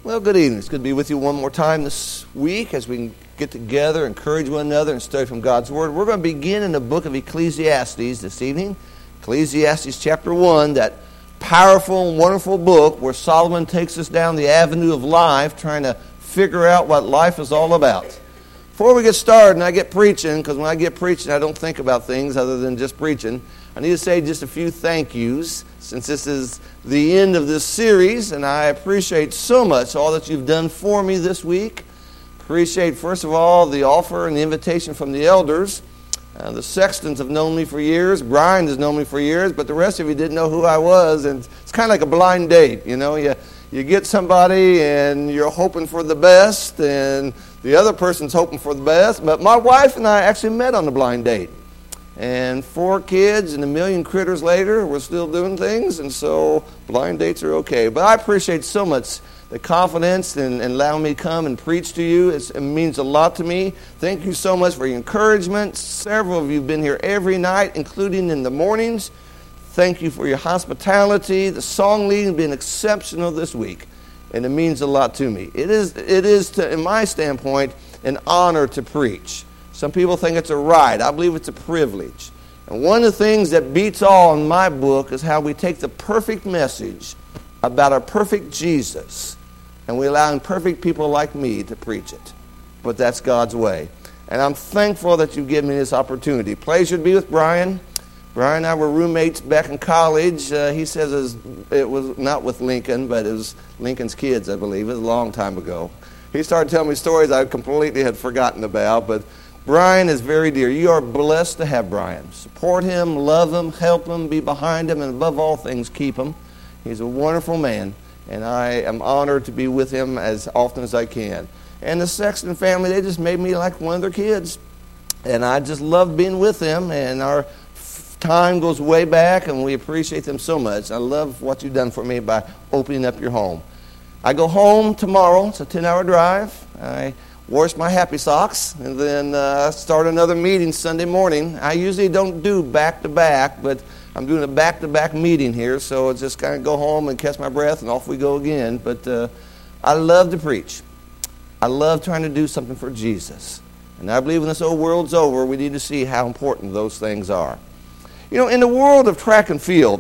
Well, good evening. It's good to be with you one more time this week as we can get together, encourage one another, and study from God's Word. We're going to begin in the book of Ecclesiastes this evening. Ecclesiastes chapter 1, that powerful and wonderful book where Solomon takes us down the avenue of life, trying to figure out what life is all about. Before we get started, and I get preaching, because when I get preaching, I don't think about things other than just preaching, I need to say just a few thank yous, since this is the end of this series, and I appreciate so much all that you've done for me this week. Appreciate, first of all, the offer and the invitation from the elders. The Sextons have known me for years. Brian has known me for years, but the rest of you didn't know who I was, and it's kind of like a blind date, you know. You get somebody, and you're hoping for the best, and the other person's hoping for the best, but my wife and I actually met on a blind date. And 4 kids and a million critters later, we're still doing things, and so blind dates are okay. But I appreciate so much the confidence and allowing me to come and preach to you. It means a lot to me. Thank you so much for your encouragement. Several of you have been here every night, including in the mornings. Thank you for your hospitality. The song leading has been exceptional this week, and it means a lot to me. It is in my standpoint, an honor to preach. Some people think it's a right. I believe it's a privilege. And one of the things that beats all in my book is how we take the perfect message about our perfect Jesus and we allow imperfect people like me to preach it. But that's God's way. And I'm thankful that you've given me this opportunity. Pleasure to be with Brian. Brian and I were roommates back in college. He says it was not with Lincoln, but it was Lincoln's kids, I believe. It was a long time ago. He started telling me stories I completely had forgotten about, but Brian is very dear. You are blessed to have Brian. Support him, love him, help him, be behind him, and above all things, keep him. He's a wonderful man, and I am honored to be with him as often as I can. And the Sexton family, they just made me like one of their kids, and I just love being with them, and our time goes way back, and we appreciate them so much. I love what you've done for me by opening up your home. I go home tomorrow. It's a 10-hour drive. I wash my happy socks, and then start another meeting Sunday morning. I usually don't do back-to-back, but I'm doing a back-to-back meeting here, so it's just kind of go home and catch my breath, and off we go again. But I love to preach. I love trying to do something for Jesus. And I believe when this old world's over, we need to see how important those things are. You know, in the world of track and field,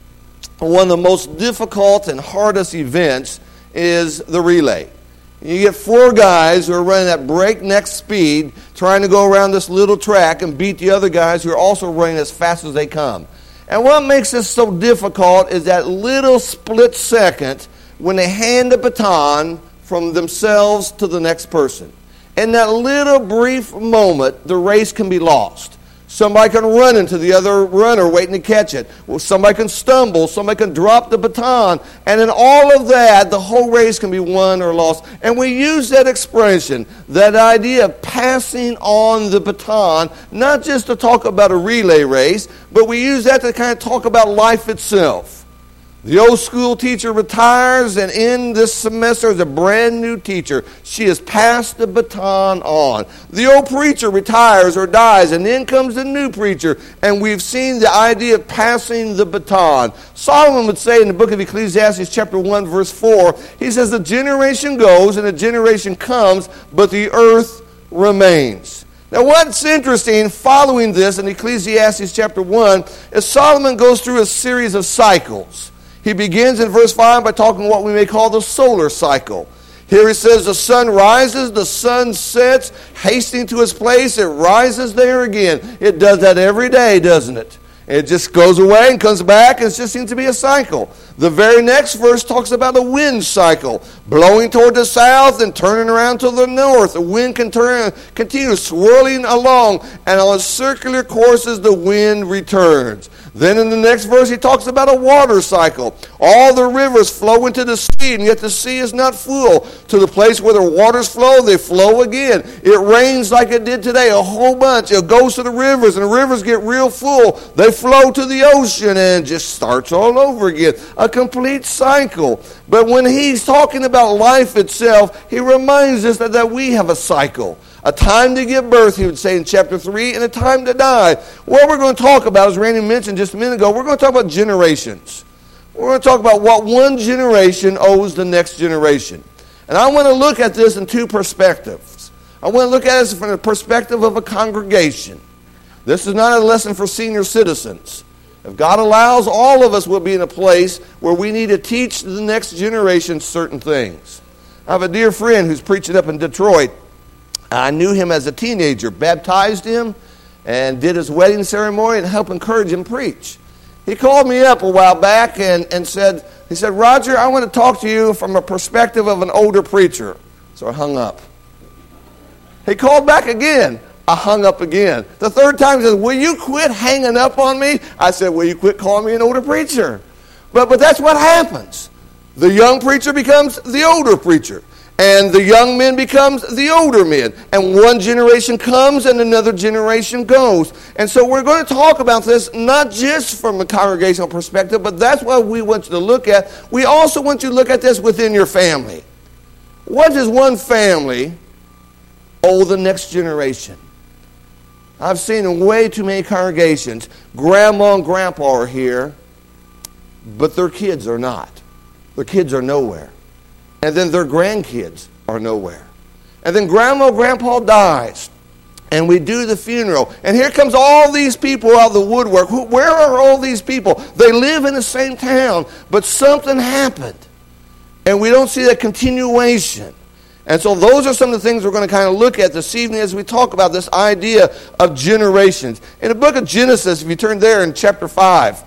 one of the most difficult and hardest events is the relay. You get 4 guys who are running at breakneck speed, trying to go around this little track and beat the other guys who are also running as fast as they come. And what makes this so difficult is that little split second when they hand the baton from themselves to the next person. In that little brief moment, the race can be lost. Somebody can run into the other runner waiting to catch it. Well, somebody can stumble. Somebody can drop the baton. And in all of that, the whole race can be won or lost. And we use that expression, that idea of passing on the baton, not just to talk about a relay race, but we use that to kind of talk about life itself. The old school teacher retires, and in this semester is a brand new teacher. She has passed the baton on. The old preacher retires or dies, and then comes the new preacher, and we've seen the idea of passing the baton. Solomon would say in the book of Ecclesiastes chapter 1, verse 4, he says, "The generation goes and the generation comes, but the earth remains." Now what's interesting following this in Ecclesiastes chapter 1 is Solomon goes through a series of cycles. He begins in verse 5 by talking what we may call the solar cycle. Here he says the sun rises, the sun sets, hastening to its place, it rises there again. It does that every day, doesn't it? It just goes away and comes back, and it just seems to be a cycle. The very next verse talks about a wind cycle, blowing toward the south and turning around to the north. The wind can continue swirling along, and on circular courses the wind returns. Then in the next verse he talks about a water cycle. All the rivers flow into the sea, and yet the sea is not full. To the place where the waters flow, they flow again. It rains like it did today, a whole bunch. It goes to the rivers, and the rivers get real full. They flow to the ocean, and it just starts all over again. A complete cycle. But when he's talking about life itself, he reminds us that we have a cycle. A time to give birth, he would say in chapter 3, and a time to die. What we're going to talk about, as Randy mentioned just a minute ago, we're going to talk about generations. We're going to talk about what one generation owes the next generation. And I want to look at this in two perspectives. I want to look at it from the perspective of a congregation. This is not a lesson for senior citizens. If God allows, all of us will be in a place where we need to teach the next generation certain things. I have a dear friend who's preaching up in Detroit. I knew him as a teenager, baptized him, and did his wedding ceremony and helped encourage him preach. He called me up a while back and said, Roger, I want to talk to you from a perspective of an older preacher. So I hung up. He called back again. I hung up again. The third time he said, will you quit hanging up on me? I said, will you quit calling me an older preacher? But that's what happens. The young preacher becomes the older preacher. And the young men becomes the older men. And one generation comes and another generation goes. And so we're going to talk about this not just from a congregational perspective, but that's what we want you to look at. We also want you to look at this within your family. What does one family owe the next generation? I've seen in way too many congregations, grandma and grandpa are here, but their kids are not. Their kids are nowhere. And then their grandkids are nowhere. And then grandma and grandpa dies. And we do the funeral. And here comes all these people out of the woodwork. Where are all these people? They live in the same town, but something happened. And we don't see that continuation. And so those are some of the things we're going to kind of look at this evening as we talk about this idea of generations. In the book of Genesis, if you turn there in chapter 5,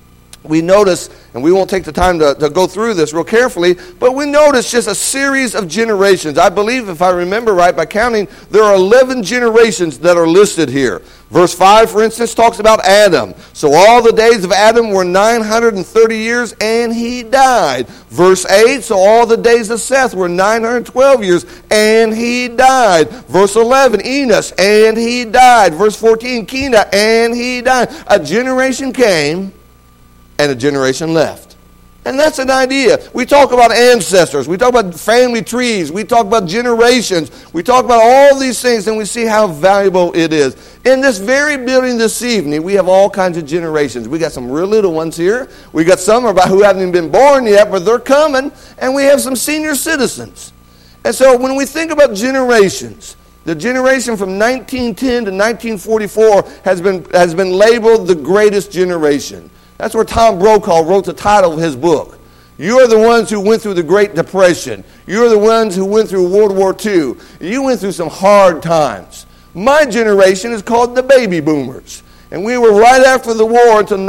we notice, and we won't take the time to go through this real carefully, but we notice just a series of generations. I believe, if I remember right, by counting, there are 11 generations that are listed here. Verse 5, for instance, talks about Adam. So all the days of Adam were 930 years, and he died. Verse 8, so all the days of Seth were 912 years, and he died. Verse 11, Enos, and he died. Verse 14, Kenan, and he died. A generation came, and a generation left. And that's an idea. We talk about ancestors. We talk about family trees. We talk about generations. We talk about all these things, and we see how valuable it is. In this very building this evening, we have all kinds of generations. We got some real little ones here. We got some who haven't even been born yet, but they're coming. And we have some senior citizens. And so when we think about generations, the generation from 1910 to 1944 has been labeled the greatest generation. That's where Tom Brokaw wrote the title of his book. You are the ones who went through the Great Depression. You are the ones who went through World War II. You went through some hard times. My generation is called the baby boomers. And we were right after the war until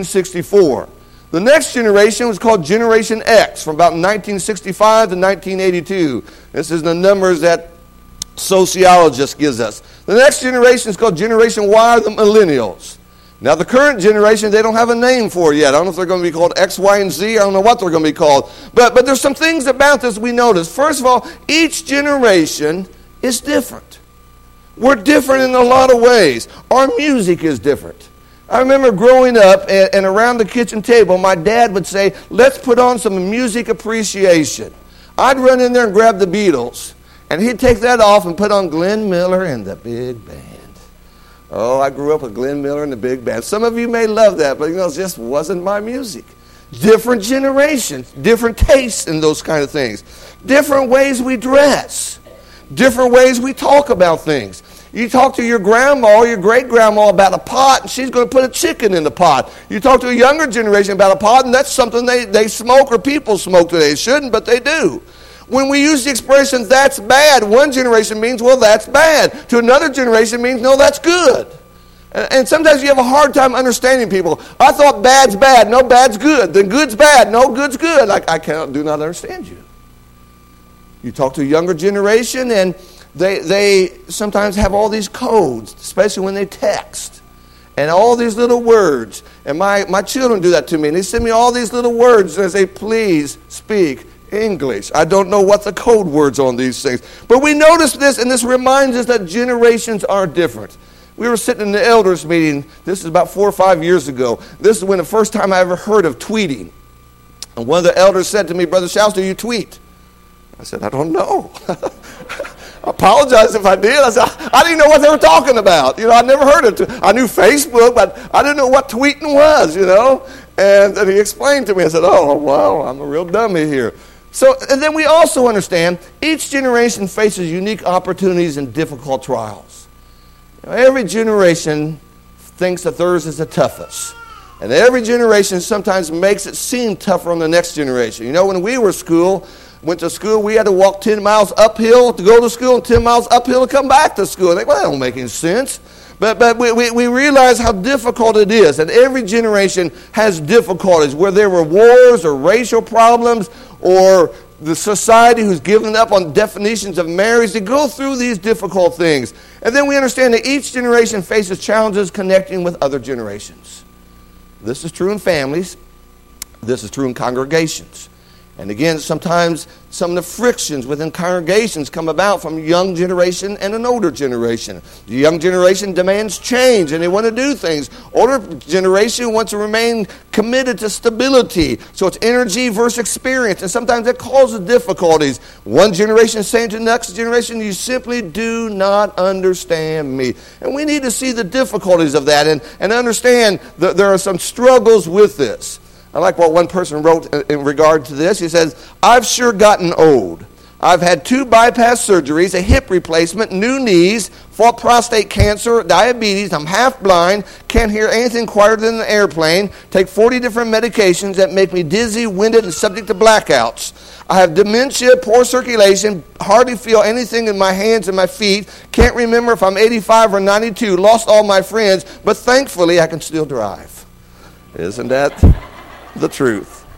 1964. The next generation was called Generation X from about 1965 to 1982. This is the numbers that sociologists gives us. The next generation is called Generation Y, the millennials. Now, the current generation, they don't have a name for it yet. I don't know if they're going to be called X, Y, and Z. I don't know what they're going to be called. But there's some things about this we notice. First of all, each generation is different. We're different in a lot of ways. Our music is different. I remember growing up and around the kitchen table, my dad would say, let's put on some music appreciation. I'd run in there and grab the Beatles, and he'd take that off and put on Glenn Miller and the Big Band. Oh, I grew up with Glenn Miller and the Big Band. Some of you may love that, but it just wasn't my music. Different generations, different tastes in those kind of things. Different ways we dress. Different ways we talk about things. You talk to your grandma or your great-grandma about a pot, and she's going to put a chicken in the pot. You talk to a younger generation about a pot, and that's something they smoke or people smoke today. They shouldn't, but they do. When we use the expression, that's bad, one generation means, well, that's bad. To another generation means, no, that's good. And sometimes you have a hard time understanding people. I thought bad's bad. No, bad's good. Then good's bad. No, good's good. I do not understand you. You talk to a younger generation, and they sometimes have all these codes, especially when they text. And all these little words. And my children do that to me. And they send me all these little words, and they say, please speak English. I don't know what the code words on these things. But we notice this, and this reminds us that generations are different. We were sitting in the elders meeting. This is about 4 or 5 years ago. This is when the first time I ever heard of tweeting. And one of the elders said to me, Brother Shouse, do you tweet? I said, I don't know. I apologize if I did. I said, I didn't know what they were talking about. I never heard of it. I knew Facebook, but I didn't know what tweeting was, And he explained to me. I said, oh, wow, I'm a real dummy here. And then we also understand each generation faces unique opportunities and difficult trials. Every generation thinks that theirs is the toughest. And every generation sometimes makes it seem tougher on the next generation. When we went to school, we had to walk 10 miles uphill to go to school and 10 miles uphill to come back to school. That don't make any sense. But we realize how difficult it is. And every generation has difficulties, where there were wars or racial problems or the society who's given up on definitions of marriage. They go through these difficult things. And then we understand that each generation faces challenges connecting with other generations. This is true in families. This is true in congregations. And again, sometimes some of the frictions within congregations come about from a young generation and an older generation. The young generation demands change and they want to do things. Older generation wants to remain committed to stability. So it's energy versus experience. And sometimes that causes difficulties. One generation is saying to the next generation, you simply do not understand me. And we need to see the difficulties of that and understand that there are some struggles with this. I like what one person wrote in regard to this. He says, I've sure gotten old. I've had 2 bypass surgeries, a hip replacement, new knees, fought prostate cancer, diabetes. I'm half blind, can't hear anything quieter than an airplane, take 40 different medications that make me dizzy, winded, and subject to blackouts. I have dementia, poor circulation, hardly feel anything in my hands and my feet, can't remember if I'm 85 or 92, lost all my friends, but thankfully I can still drive. Isn't that the truth?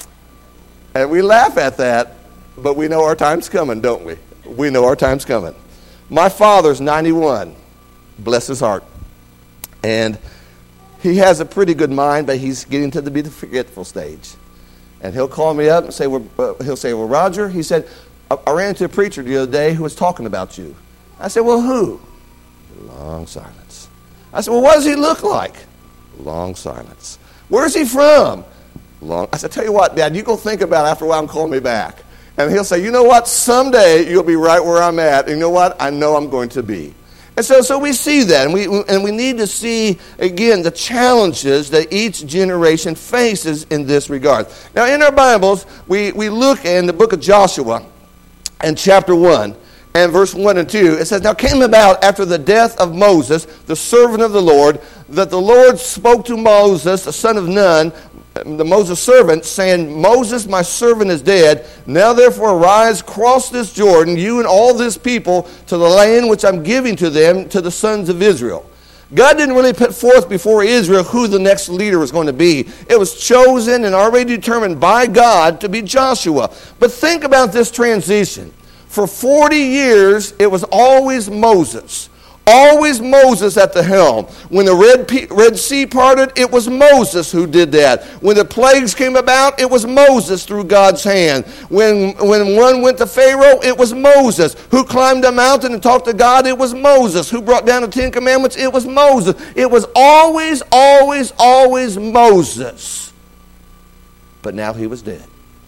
And we laugh at that, but we know our time's coming, don't we? We know our time's coming. My father's 91, bless his heart. And he has a pretty good mind, but he's getting to the forgetful stage. And he'll call me up and say, well, Roger, he said, I ran into a preacher the other day who was talking about you. I said, well, who? Long silence. I said, well, what does he look like? Long silence. Where's he from? I said, tell you what, Dad, you go think about it after a while and call me back. And he'll say, you know what, someday you'll be right where I'm at. And you know what, I know I'm going to be. And so we see that, and we need to see, again, the challenges that each generation faces in this regard. Now, in our Bibles, we look in the book of Joshua and chapter 1 and verse 1 and 2. It says, now it came about after the death of Moses, the servant of the Lord, that the Lord spoke to Moses, the son of Nun, the Moses servant, saying, Moses, my servant, is dead. Now therefore arise, cross this Jordan, you and all this people, to the land which I'm giving to them, to the sons of Israel. God didn't really put forth before Israel who the next leader was going to be. It was chosen and already determined by God to be Joshua. But think about this transition. For 40 years, it was always Moses. Always Moses at the helm. When the Red Sea parted, it was Moses who did that. When the plagues came about, it was Moses through God's hand. When one went to Pharaoh, it was Moses. Who climbed a mountain and talked to God, it was Moses. Who brought down the 10 Commandments, it was Moses. It was always, always, always Moses. But now he was dead.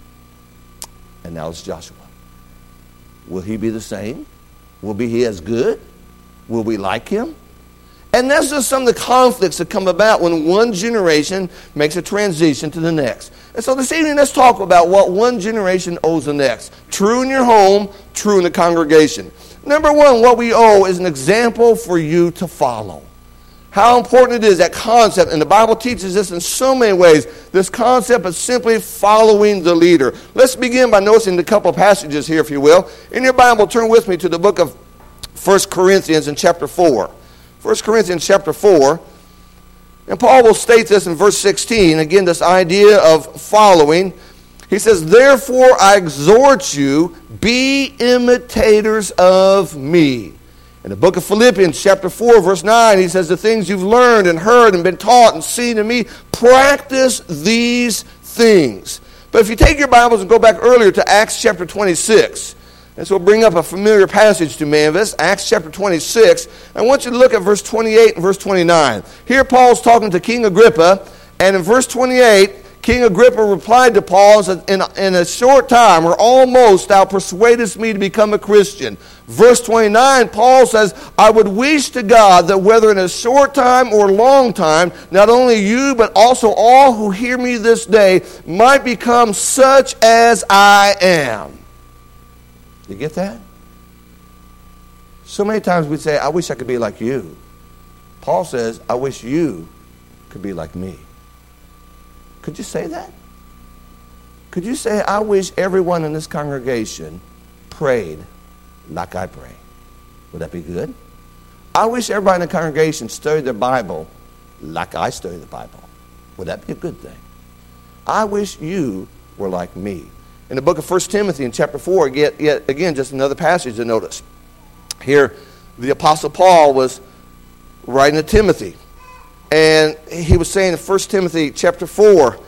And now it's Joshua. Will he be the same? Will he as good? Will we like him? And that's just some of the conflicts that come about when one generation makes a transition to the next. And so this evening, let's talk about what one generation owes the next. True in your home, true in the congregation. Number one, what we owe is an example for you to follow. How important it is, that concept, and the Bible teaches this in so many ways. This concept of simply following the leader. Let's begin by noticing a couple of passages here, if you will. In your Bible, turn with me to the book of 1 Corinthians in chapter 4. 1 Corinthians chapter 4. And Paul will state this in verse 16. Again, this idea of following. He says, therefore I exhort you, be imitators of me. In the book of Philippians chapter 4, verse 9, he says, the things you've learned and heard and been taught and seen in me, practice these things. But if you take your Bibles and go back earlier to Acts chapter 26, and so we'll bring up a familiar passage to many of us, Acts chapter 26. I want you to look at verse 28 and verse 29. Here Paul's talking to King Agrippa, and in verse 28, King Agrippa replied to Paul and said, in a short time, or almost, thou persuadest me to become a Christian. Verse 29, Paul says, I would wish to God that whether in a short time or long time, not only you, but also all who hear me this day might become such as I am. You get that? So many times we say, I wish I could be like you. Paul says, I wish you could be like me. Could you say that? Could you say, I wish everyone in this congregation prayed like I pray? Would that be good? I wish everybody in the congregation studied their Bible like I study the Bible. Would that be a good thing? I wish you were like me. In the book of 1 Timothy in chapter 4, yet again, just another passage to notice. Here, the Apostle Paul was writing to Timothy. And he was saying in 1 Timothy chapter 4,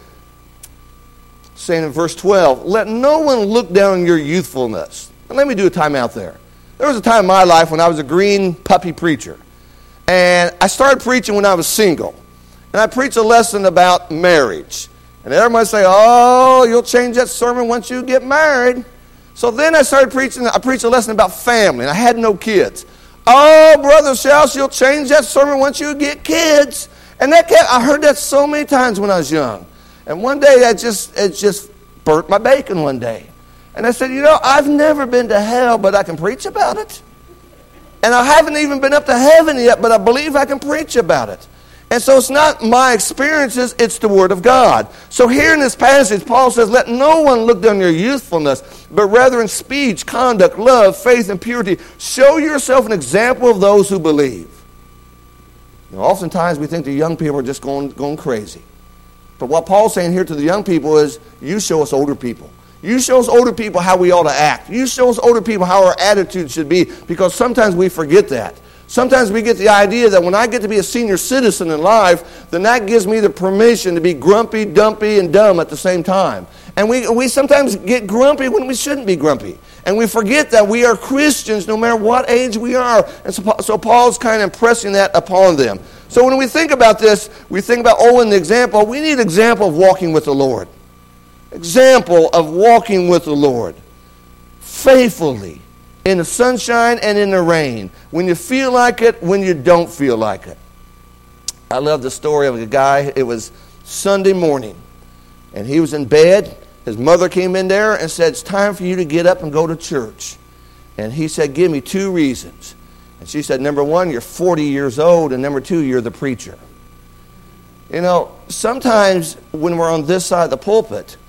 saying in verse 12, let no one look down on your youthfulness. And let me do a time out there. There was a time in my life when I was a green puppy preacher. And I started preaching when I was single. And I preached a lesson about marriage. And everybody say, oh, you'll change that sermon once you get married. So then I started preaching, I preached a lesson about family, and I had no kids. Oh, Brother Shelsh, you'll change that sermon once you get kids. And I heard that so many times when I was young. And one day it just burnt my bacon one day. And I said, I've never been to hell, but I can preach about it. And I haven't even been up to heaven yet, but I believe I can preach about it. And so it's not my experiences, it's the Word of God. So here in this passage, Paul says, let no one look down your youthfulness, but rather in speech, conduct, love, faith, and purity, show yourself an example of those who believe. Oftentimes we think the young people are just going crazy. But what Paul's saying here to the young people is, you show us older people. You show us older people how we ought to act. You show us older people how our attitude should be, because sometimes we forget that. Sometimes we get the idea that when I get to be a senior citizen in life, then that gives me the permission to be grumpy, dumpy, and dumb at the same time. And we sometimes get grumpy when we shouldn't be grumpy. And we forget that we are Christians no matter what age we are. And so Paul's kind of impressing that upon them. So when we think about this, we think about Owen the example. We need an example of walking with the Lord. Example of walking with the Lord. Faithfully. In the sunshine and in the rain. When you feel like it, when you don't feel like it. I love the story of a guy. It was Sunday morning. And he was in bed. His mother came in there and said, it's time for you to get up and go to church. And he said, give me 2 reasons. And she said, number 1, you're 40 years old. And number 2, you're the preacher. Sometimes when we're on this side of the pulpit,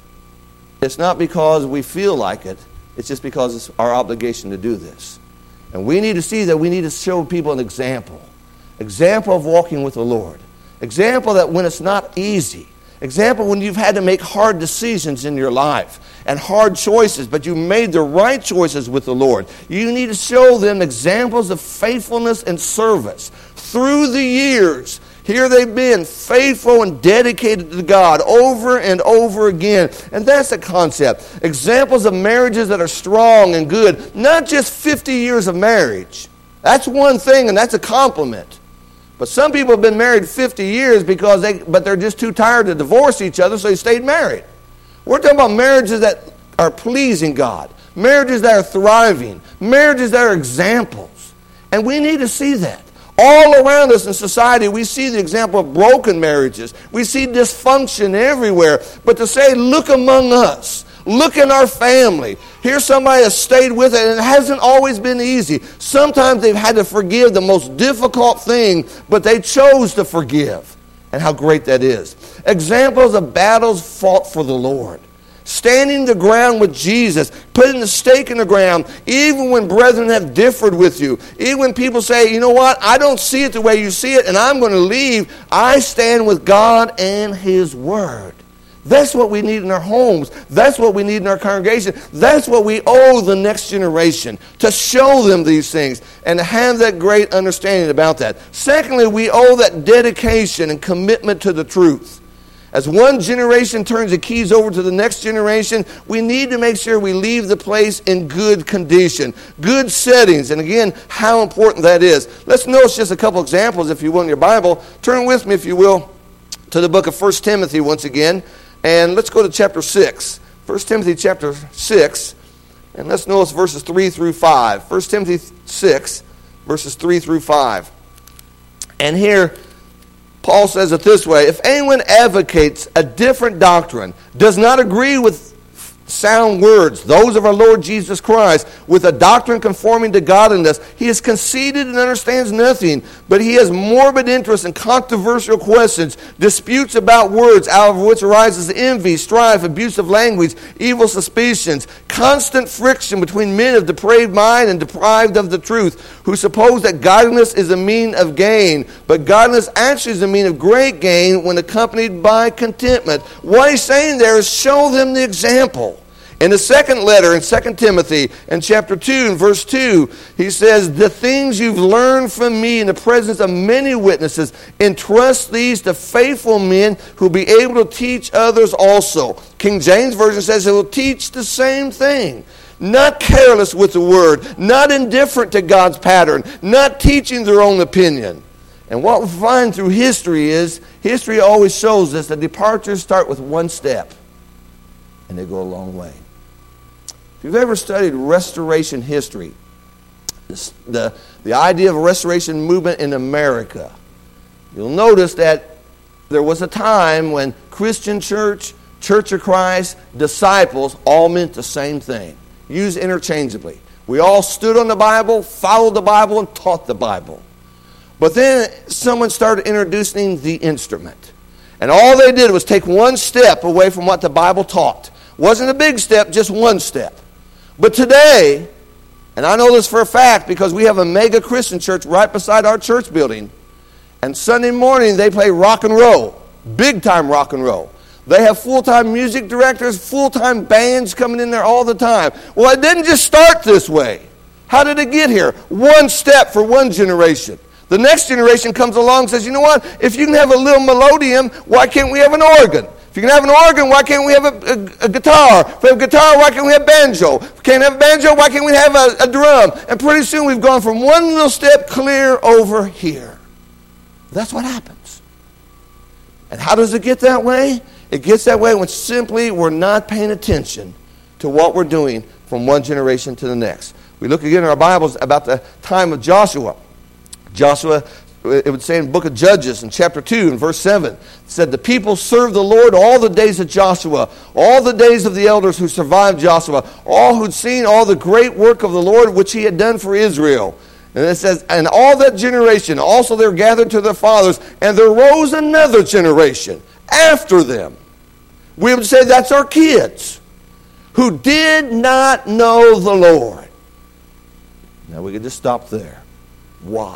it's not because we feel like it. It's just because it's our obligation to do this. And we need to see that we need to show people an example. Example of walking with the Lord. Example that when it's not easy. Example when you've had to make hard decisions in your life. And hard choices, but you made the right choices with the Lord. You need to show them examples of faithfulness and service. Through the years, here they've been faithful and dedicated to God over and over again. And that's the concept. Examples of marriages that are strong and good. Not just 50 years of marriage. That's one thing, and that's a compliment. But some people have been married 50 years but they're just too tired to divorce each other, so they stayed married. We're talking about marriages that are pleasing God. Marriages that are thriving. Marriages that are examples. And we need to see that. All around us in society, we see the example of broken marriages. We see dysfunction everywhere. But to say, look among us. Look in our family. Here's somebody that stayed with it, and it hasn't always been easy. Sometimes they've had to forgive the most difficult thing, but they chose to forgive. And how great that is. Examples of battles fought for the Lord. Standing the ground with Jesus, putting the stake in the ground, even when brethren have differed with you. Even when people say, you know what, I don't see it the way you see it, and I'm going to leave. I stand with God and His Word. That's what we need in our homes. That's what we need in our congregation. That's what we owe the next generation, to show them these things and to have that great understanding about that. Secondly, we owe that dedication and commitment to the truth. As one generation turns the keys over to the next generation, we need to make sure we leave the place in good condition, good settings. And again, how important that is. Let's notice just a couple examples, if you will, in your Bible. Turn with me, if you will, to the book of 1 Timothy once again. And let's go to chapter 6. 1 Timothy chapter 6. And let's notice verses 3 through 5. 1 Timothy 6, verses 3 through 5. And here, Paul says it this way: if anyone advocates a different doctrine, does not agree with sound words, those of our Lord Jesus Christ, with a doctrine conforming to godliness, he is conceited and understands nothing, but he has morbid interest in controversial questions, disputes about words, out of which arises envy, strife, abusive language, evil suspicions, constant friction between men of depraved mind and deprived of the truth, who suppose that godliness is a mean of gain, but godliness actually is a mean of great gain when accompanied by contentment. What he's saying there is show them the example. In the second letter, in 2 Timothy, in chapter 2, and verse 2, he says, the things you've learned from me in the presence of many witnesses, entrust these to faithful men who will be able to teach others also. King James Version says he will teach the same thing. Not careless with the word, not indifferent to God's pattern, not teaching their own opinion. And what we find through history is, history always shows us that departures start with one step, and they go a long way. If you've ever studied restoration history, the idea of a restoration movement in America, you'll notice that there was a time when Christian church, Church of Christ, disciples all meant the same thing, used interchangeably. We all stood on the Bible, followed the Bible, and taught the Bible. But then someone started introducing the instrument. And all they did was take one step away from what the Bible taught. Wasn't a big step, just one step. But today, and I know this for a fact because we have a mega Christian church right beside our church building, and Sunday morning they play rock and roll, big time rock and roll. They have full-time music directors, full-time bands coming in there all the time. Well, it didn't just start this way. How did it get here? One step for one generation. The next generation comes along and says, you know what? If you can have a little melodeon, why can't we have an organ? If you can have an organ, why can't we have a guitar? If we have a guitar, why can't we have banjo? If we can't have a banjo, why can't we have a drum? And pretty soon we've gone from one little step clear over here. That's what happens. And how does it get that way? It gets that way when simply we're not paying attention to what we're doing from one generation to the next. We look again in our Bibles about the time of Joshua. Joshua, it would say in the book of Judges in chapter 2 and verse 7, it said, the people served the Lord all the days of Joshua, all the days of the elders who survived Joshua, all who'd seen all the great work of the Lord which he had done for Israel. And it says, and all that generation, also they were gathered to their fathers, and there rose another generation after them. We would say that's our kids, who did not know the Lord. Now we could just stop there. Why?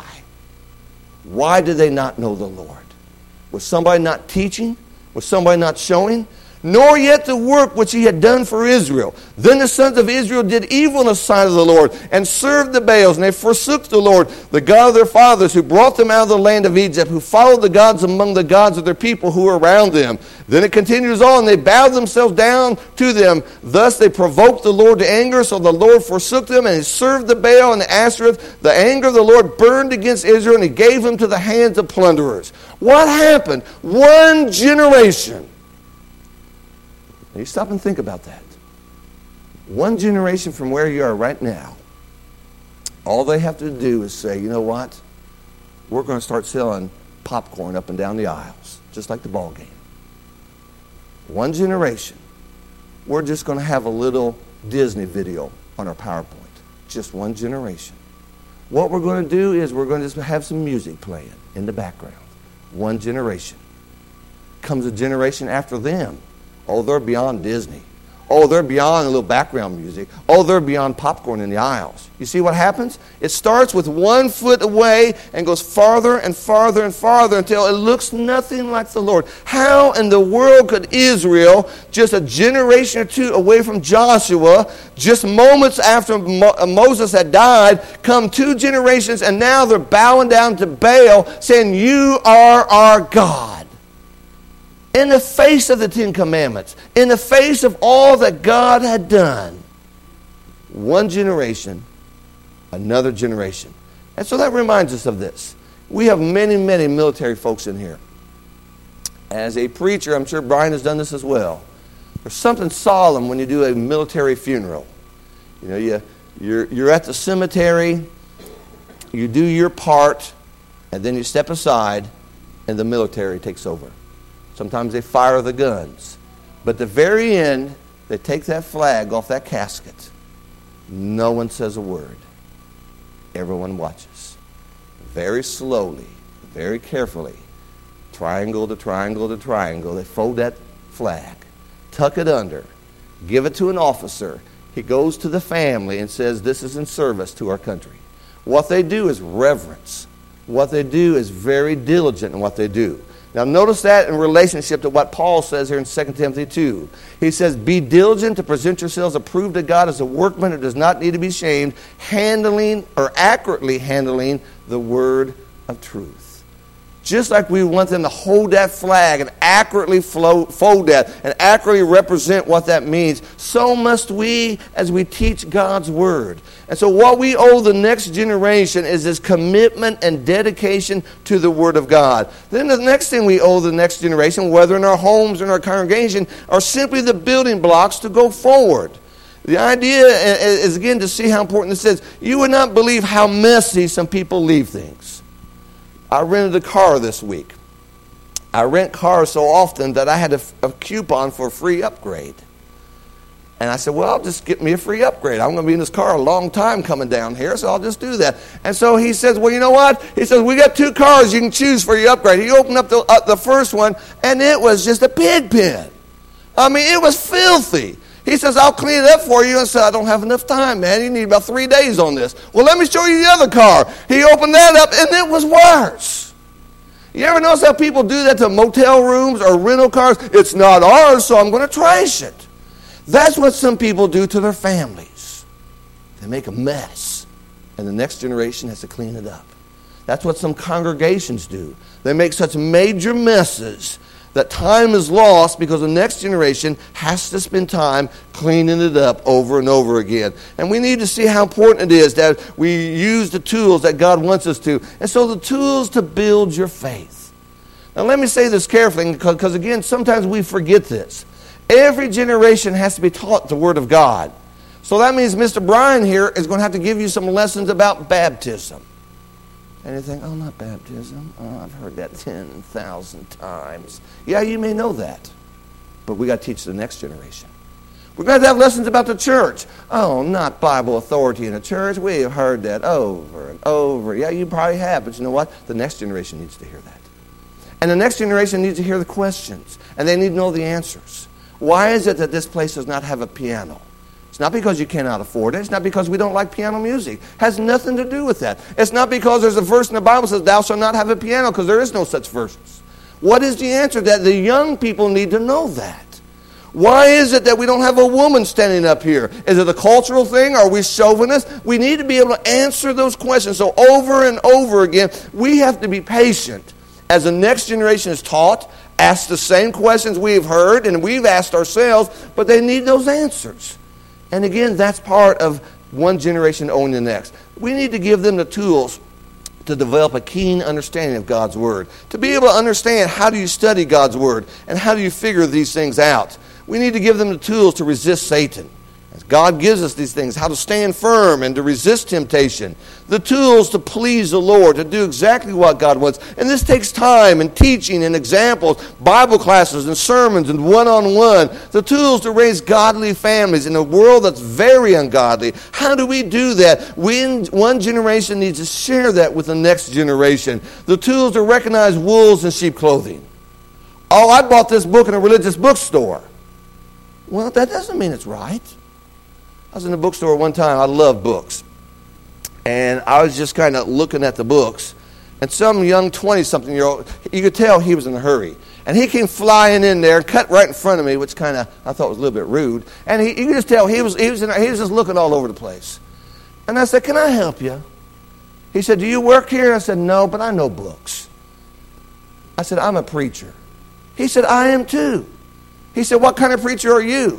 Why did they not know the Lord? Was somebody not teaching? Was somebody not showing? Nor yet the work which he had done for Israel. Then the sons of Israel did evil in the sight of the Lord, and served the Baals, and they forsook the Lord, the God of their fathers, who brought them out of the land of Egypt, who followed the gods among the gods of their people who were around them. Then it continues on, they bowed themselves down to them. Thus they provoked the Lord to anger, so the Lord forsook them, and he served the Baal and the Ashereth. The anger of the Lord burned against Israel, and he gave them to the hands of plunderers. What happened? One generation. You stop and think about that. One generation from where you are right now, all they have to do is say, you know what? We're going to start selling popcorn up and down the aisles, just like the ball game. One generation, we're just going to have a little Disney video on our PowerPoint. Just one generation. What we're going to do is we're going to just have some music playing in the background. One generation. Comes a generation after them. Oh, they're beyond Disney. Oh, they're beyond a little background music. Oh, they're beyond popcorn in the aisles. You see what happens? It starts with 1 foot away and goes farther and farther and farther until it looks nothing like the Lord. How in the world could Israel, just a generation or two away from Joshua, just moments after Moses had died, come 2 generations and now they're bowing down to Baal saying, you are our God. In the face of the 10 Commandments, in the face of all that God had done, one generation, another generation. And so that reminds us of this. We have many, many military folks in here. As a preacher, I'm sure Brian has done this as well. There's something solemn when you do a military funeral. You know, you're at the cemetery, you do your part, and then you step aside, and the military takes over. Sometimes they fire the guns. But at the very end, they take that flag off that casket. No one says a word. Everyone watches. Very slowly, very carefully, triangle to triangle to triangle, they fold that flag, tuck it under, give it to an officer. He goes to the family and says, this is in service to our country. What they do is reverence. What they do is very diligent in what they do. Now notice that in relationship to what Paul says here in 2 Timothy 2. He says, be diligent to present yourselves approved to God as a workman who does not need to be shamed, handling or accurately handling the word of truth. Just like we want them to hold that flag and accurately fold that and accurately represent what that means, so must we as we teach God's Word. And so what we owe the next generation is this commitment and dedication to the Word of God. Then the next thing we owe the next generation, whether in our homes or in our congregation, are simply the building blocks to go forward. The idea is, again, to see how important this is. You would not believe how messy some people leave things. I rented a car this week. I rent cars so often that I had a coupon for a free upgrade. And I said, well, I'll just get me a free upgrade. I'm going to be in this car a long time coming down here, so I'll just do that. And so he says, well, you know what? He says, we got 2 cars you can choose for your upgrade. He opened up the first one, and it was just a pig pen. I mean, it was filthy. He says, I'll clean it up for you. I said, I don't have enough time, man. You need about 3 days on this. Well, let me show you the other car. He opened that up, and it was worse. You ever notice how people do that to motel rooms or rental cars? It's not ours, so I'm going to trash it. That's what some people do to their families. They make a mess, and the next generation has to clean it up. That's what some congregations do. They make such major messes that time is lost because the next generation has to spend time cleaning it up over and over again. And we need to see how important it is that we use the tools that God wants us to. And so the tools to build your faith. Now let me say this carefully because again, sometimes we forget this. Every generation has to be taught the Word of God. So that means Mr. Brian here is going to have to give you some lessons about baptism. And you think, oh, not baptism. Oh, I've heard that 10,000 times. Yeah, you may know that. But we got to teach the next generation. We're going to have lessons about the church. Oh, not Bible authority in the church. We have heard that over and over. Yeah, you probably have. But you know what? The next generation needs to hear that. And the next generation needs to hear the questions. And they need to know the answers. Why is it that this place does not have a piano? It's not because you cannot afford it. It's not because we don't like piano music. It has nothing to do with that. It's not because there's a verse in the Bible that says, thou shalt not have a piano, because there is no such verses. What is the answer? That the young people need to know that. Why is it that we don't have a woman standing up here? Is it a cultural thing? Are we chauvinists? We need to be able to answer those questions. So over and over again, we have to be patient. As the next generation is taught, ask the same questions we've heard and we've asked ourselves, but they need those answers. And again, that's part of one generation owning the next. We need to give them the tools to develop a keen understanding of God's Word. To be able to understand how do you study God's Word and how do you figure these things out. We need to give them the tools to resist Satan. As God gives us these things, how to stand firm and to resist temptation. The tools to please the Lord, to do exactly what God wants. And this takes time and teaching and examples, Bible classes and sermons and one-on-one. The tools to raise godly families in a world that's very ungodly. How do we do that? One generation needs to share that with the next generation. The tools to recognize wolves in sheep clothing. Oh, I bought this book in a religious bookstore. Well, that doesn't mean it's right. I was in a bookstore one time. I love books. And I was just kind of looking at the books. And some young 20-something-year-old, you could tell he was in a hurry. And he came flying in there and cut right in front of me, which kind of I thought was a little bit rude. And you could just tell he was just looking all over the place. And I said, can I help you? He said, do you work here? I said, no, but I know books. I said, I'm a preacher. He said, I am too. He said, what kind of preacher are you?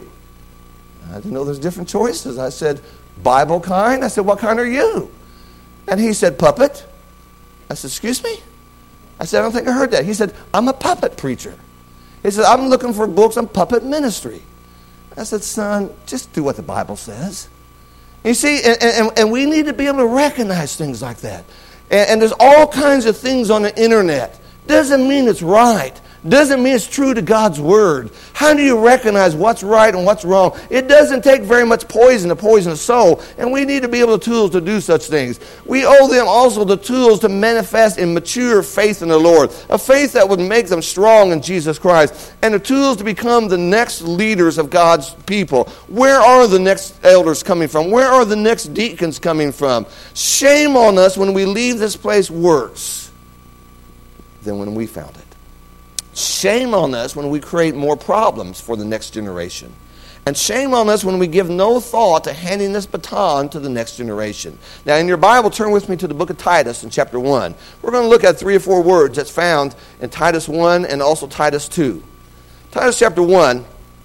I didn't know there's different choices. I said, Bible kind. I said, what kind are you? And he said, puppet. I said, excuse me? I said, I don't think I heard that. He said, I'm a puppet preacher. He said, I'm looking for books on puppet ministry. I said, son, just do what the Bible says. You see, and we need to be able to recognize things like that. And there's all kinds of things on the internet. Doesn't mean it's right. Doesn't mean it's true to God's Word. How do you recognize what's right and what's wrong? It doesn't take very much poison to poison a soul, and we need to be able to tools to do such things. We owe them also the tools to manifest in mature faith in the Lord, a faith that would make them strong in Jesus Christ, and the tools to become the next leaders of God's people. Where are the next elders coming from? Where are the next deacons coming from? Shame on us when we leave this place worse than when we found it. Shame on us when we create more problems for the next generation. And shame on us when we give no thought to handing this baton to the next generation. Now, in your Bible, turn with me to the book of Titus in chapter 1. We're going to look at 3 or 4 words that's found in Titus 1 and also Titus 2. Titus chapter 1,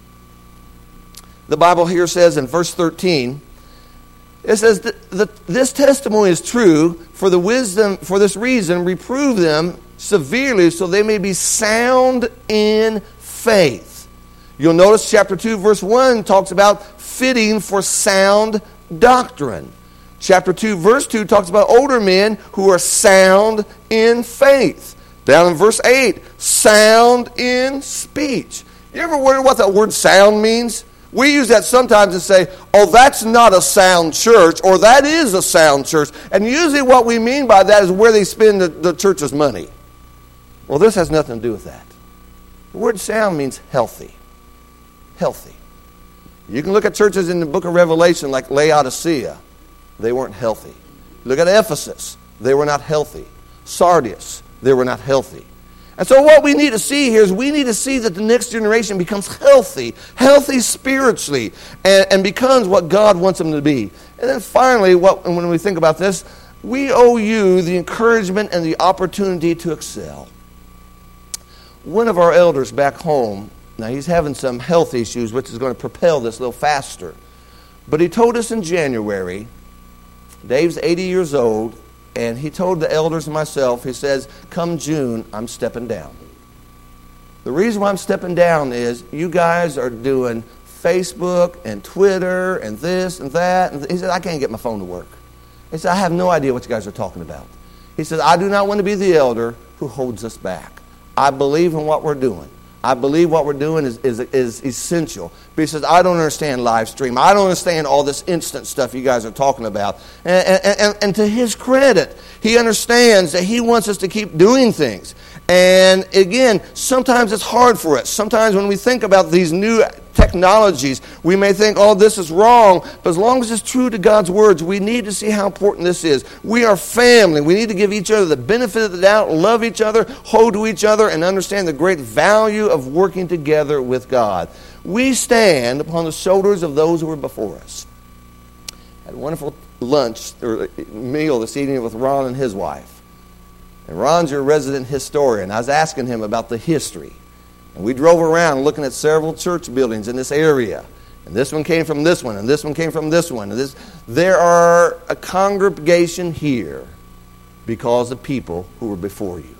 the Bible here says in verse 13, it says, this testimony is true, for this reason, reprove them severely so they may be sound in faith. You'll notice chapter 2 verse 1 talks about fitting for sound doctrine. Chapter 2 verse 2 talks about older men who are sound in faith. Down in verse 8, sound in speech. You ever wonder what that word sound means? We use that sometimes to say, oh, that's not a sound church, or that is a sound church. And usually what we mean by that is where they spend the church's money. Well, this has nothing to do with that. The word sound means healthy. Healthy. You can look at churches in the book of Revelation like Laodicea. They weren't healthy. Look at Ephesus. They were not healthy. Sardis. They were not healthy. And so what we need to see here is we need to see that the next generation becomes healthy spiritually, and becomes what God wants them to be. And then finally, when we think about this, we owe you the encouragement and the opportunity to excel. One of our elders back home, now he's having some health issues, which is going to propel this a little faster. But he told us in January, Dave's 80 years old, and he told the elders and myself, he says, come June, I'm stepping down. The reason why I'm stepping down is you guys are doing Facebook and Twitter and this and that. And he said, I can't get my phone to work. He said, I have no idea what you guys are talking about. He said, I do not want to be the elder who holds us back. I believe in what we're doing. I believe what we're doing is essential. But he says, I don't understand live stream. I don't understand all this instant stuff you guys are talking about. And to his credit, he understands that he wants us to keep doing things. And again, sometimes it's hard for us. Sometimes when we think about these new technologies, we may think, oh, this is wrong. But as long as it's true to God's words, we need to see how important this is. We are family. We need to give each other the benefit of the doubt, love each other, hold to each other, and understand the great value of working together with God. We stand upon the shoulders of those who were before us. Had a wonderful lunch or meal this evening with Ron and his wife. And Ron's your resident historian. I was asking him about the history. And we drove around looking at several church buildings in this area. And this one came from this one, and this one came from this one. And there are a congregation here because of people who were before you.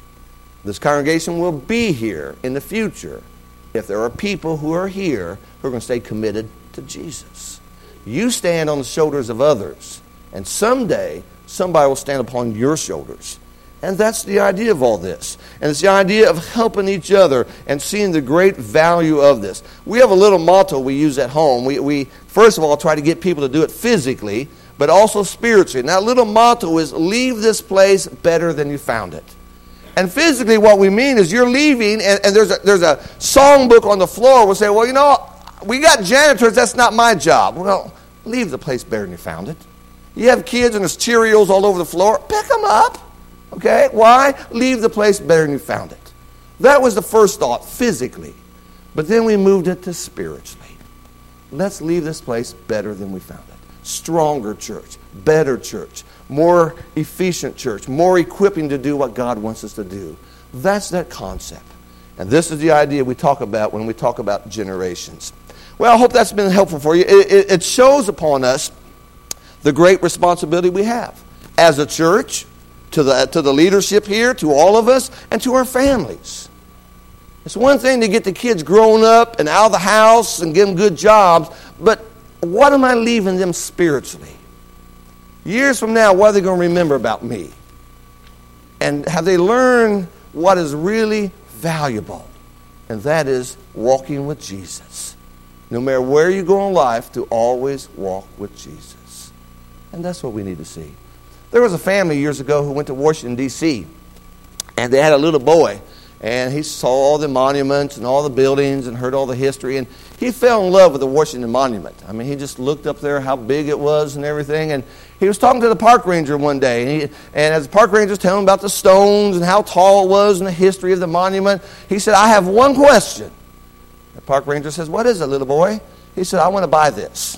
This congregation will be here in the future if there are people who are here who are going to stay committed to Jesus. You stand on the shoulders of others, and someday somebody will stand upon your shoulders. And that's the idea of all this. And it's the idea of helping each other and seeing the great value of this. We have a little motto we use at home. We first of all try to get people to do it physically, but also spiritually. And that little motto is, leave this place better than you found it. And physically what we mean is you're leaving, and there's a songbook on the floor. We'll say, well, you know, we got janitors, that's not my job. Well, leave the place better than you found it. You have kids and there's Cheerios all over the floor, pick them up. Okay, why? Leave the place better than you found it. That was the first thought, physically. But then we moved it to spiritually. Let's leave this place better than we found it. Stronger church, better church, more efficient church, more equipping to do what God wants us to do. That's that concept. And this is the idea we talk about when we talk about generations. Well, I hope that's been helpful for you. It shows upon us the great responsibility we have as a church, to the leadership here, to all of us, and to our families. It's one thing to get the kids grown up and out of the house and give them good jobs, but what am I leaving them spiritually? Years from now, what are they going to remember about me? And have they learned what is really valuable? And that is walking with Jesus. No matter where you go in life, to always walk with Jesus. And that's what we need to see. There was a family years ago who went to Washington, D.C., and they had a little boy. And he saw all the monuments and all the buildings and heard all the history. And he fell in love with the Washington Monument. I mean, he just looked up there how big it was and everything. And he was talking to the park ranger one day. And as the park ranger was telling him about the stones and how tall it was and the history of the monument, he said, I have one question. The park ranger says, what is it, little boy? He said, I want to buy this.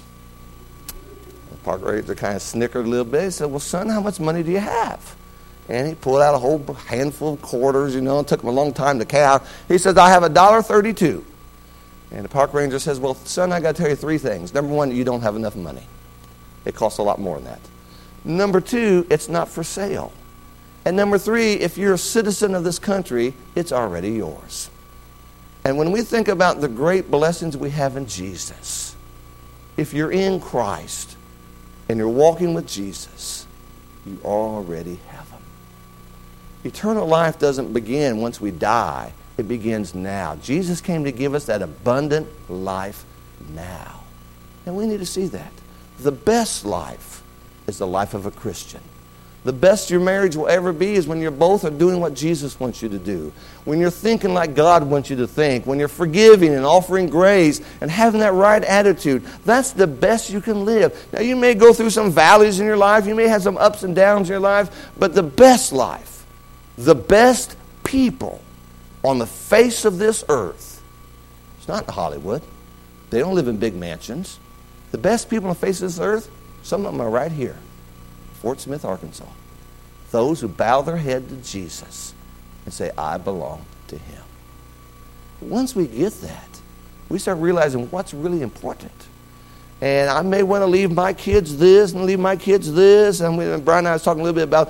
The park ranger kind of snickered a little bit. He said, well, son, how much money do you have? And he pulled out a whole handful of quarters, It took him a long time to count. He says, I have $1.32. And the park ranger says, well, son, I got to tell you three things. Number one, you don't have enough money. It costs a lot more than that. Number two, it's not for sale. And number three, if you're a citizen of this country, it's already yours. And when we think about the great blessings we have in Jesus, if you're in Christ and you're walking with Jesus, you already have them. Eternal life doesn't begin once we die. It begins now. Jesus came to give us that abundant life now. And we need to see that. The best life is the life of a Christian. The best your marriage will ever be is when you both are doing what Jesus wants you to do. When you're thinking like God wants you to think. When you're forgiving and offering grace and having that right attitude. That's the best you can live. Now, you may go through some valleys in your life. You may have some ups and downs in your life. But the best life, the best people on the face of this earth, it's not in Hollywood. They don't live in big mansions. The best people on the face of this earth, some of them are right here. Fort Smith, Arkansas. Those who bow their head to Jesus and say, I belong to Him. Once we get that, we start realizing what's really important. And I may want to leave my kids this and leave my kids this. And Brian and I was talking a little bit about,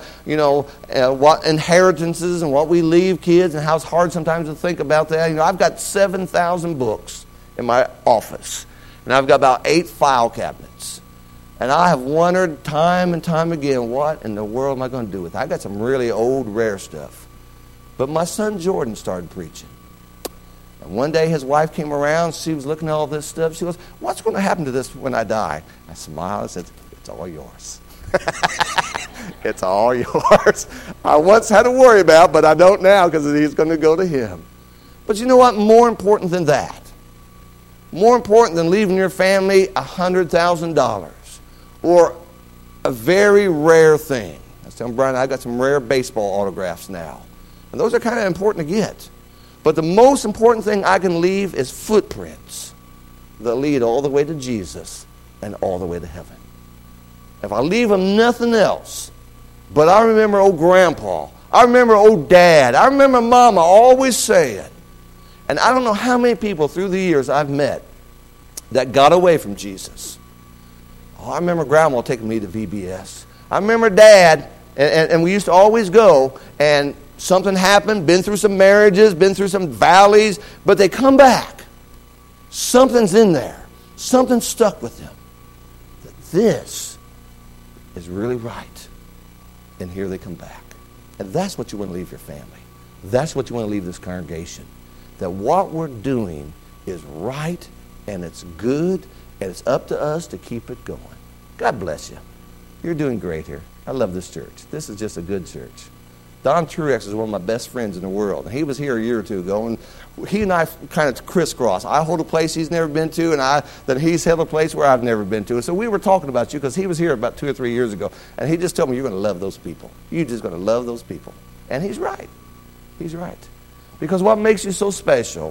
what inheritances and what we leave kids and how it's hard sometimes to think about that. I've got 7,000 books in my office. And I've got about 8 file cabinets. And I have wondered time and time again, what in the world am I going to do with it? I got some really old, rare stuff. But my son Jordan started preaching. And one day his wife came around. She was looking at all this stuff. She goes, what's going to happen to this when I die? I smiled and said, it's all yours. It's all yours. I once had to worry about, but I don't now because he's going to go to him. But you know what? More important than that. More important than leaving your family $100,000 or a very rare thing. I was telling Brian, I got some rare baseball autographs now. And those are kind of important to get. But the most important thing I can leave is footprints that lead all the way to Jesus and all the way to heaven. If I leave them nothing else, but I remember old grandpa, I remember old dad, I remember mama always saying, and I don't know how many people through the years I've met that got away from Jesus. Oh, I remember grandma taking me to VBS. I remember dad, and we used to always go, and something happened, been through some marriages, been through some valleys, but they come back. Something's in there. Something stuck with them. That this is really right. And here they come back. And that's what you want to leave your family. That's what you want to leave this congregation. That what we're doing is right, and it's good, and it's up to us to keep it going. God bless you. You're doing great here. I love this church. This is just a good church. Don Truex is one of my best friends in the world. And he was here a year or two ago, and he and I kind of crisscross. I hold a place he's never been to, and then he's held a place where I've never been to. And so we were talking about you because he was here about 2 or 3 years ago, and he just told me, you're going to love those people. You're just going to love those people. And he's right. He's right. Because what makes you so special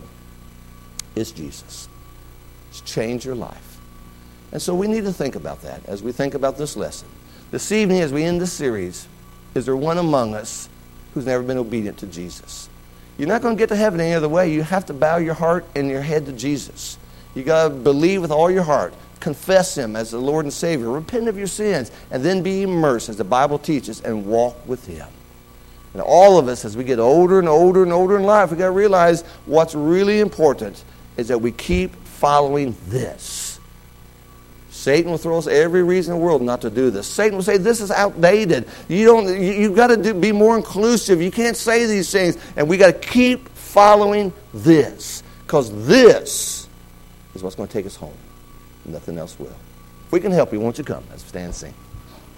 is Jesus. It's changed your life. And so we need to think about that as we think about this lesson. This evening, as we end this series, is there one among us who's never been obedient to Jesus? You're not going to get to heaven any other way. You have to bow your heart and your head to Jesus. You got to believe with all your heart. Confess Him as the Lord and Savior. Repent of your sins. And then be immersed, as the Bible teaches, and walk with Him. And all of us, as we get older and older and older in life, we've got to realize what's really important is that we keep following this. Satan will throw us every reason in the world not to do this. Satan will say, this is outdated. You've got to be more inclusive. You can't say these things. And we've got to keep following this. Because this is what's going to take us home. Nothing else will. If we can help you, won't you come? Let's stand and sing.